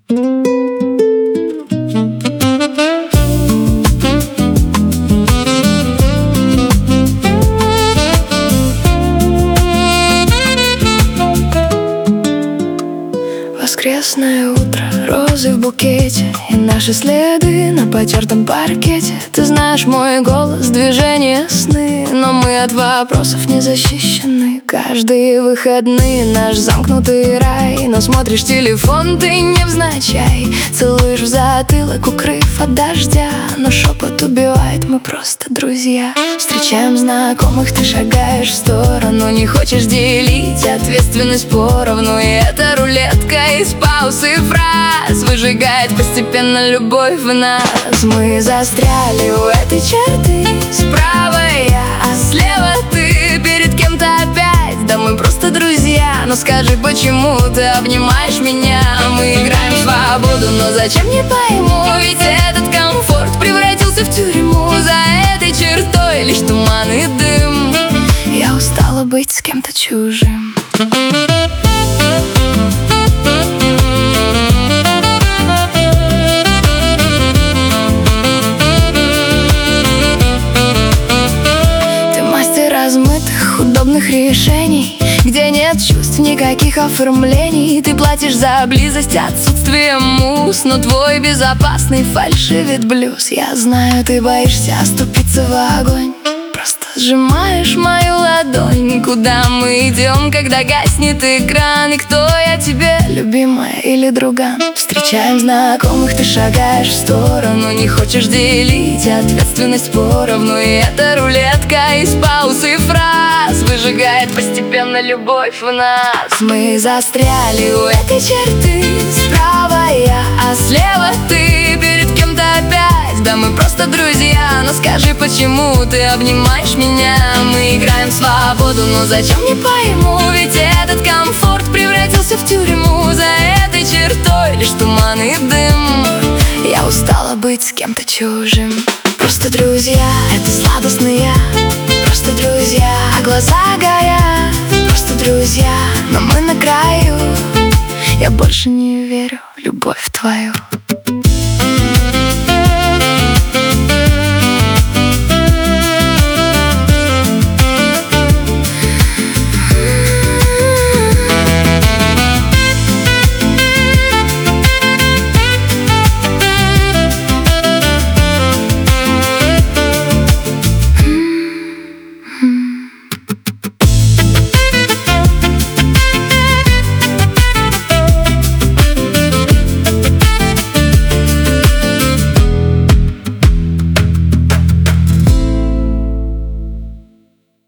Воскресное утро, розы в букете и наши следы на потертом паркете. Ты знаешь мой голос, движения, сны, но мы от вопросов не защищены. Каждые выходные наш замкнутый рай, но смотришь телефон ты невзначай. Целуешь в затылок, укрыв от дождя, но шепот убивает, мы просто друзья. Встречаем знакомых, ты шагаешь в сторону, не хочешь делить ответственность поровну. И эта рулетка из пауз и фраз выжигает постепенно любовь в нас. Мы застряли у этой черты, справа я, а слева ты, перед кем-то опять. Да мы просто друзья, но скажи, почему ты обнимаешь меня? Мы играем в свободу, но зачем, не пойму. Ведь этот комфорт превратился в тюрьму. За этой чертой лишь туман и дым. Я устала быть с кем-то чужим. Размытых, удобных решений, где нет чувств, никаких оформлений. Ты платишь за близость отсутствием муз, но твой безопасный фальшивит блюз. Я знаю, ты боишься оступиться в огонь, просто сжимаешь мою ладонь. Куда мы идем, когда гаснет экран? И кто я тебе, любимая или друган? Встречаем знакомых, ты шагаешь в сторону, не хочешь делить ответственность поровну. И эта рулетка из пауз и фраз выжигает постепенно любовь в нас. Мы застряли у этой черты, справа я, а слева ты, перед кем-то опять. Да мы просто друзья, но скажи, почему ты обнимаешь меня? Мы играем в свободу, но зачем, не пойму. Ведь этот комфорт превратился в тюрьму. За этой чертой лишь туман и дым. Я устала быть с кем-то чужим. Просто друзья, это сладостные. Просто друзья, а глаза горят. Просто друзья, но мы на краю. Я больше не верю в любовь твою.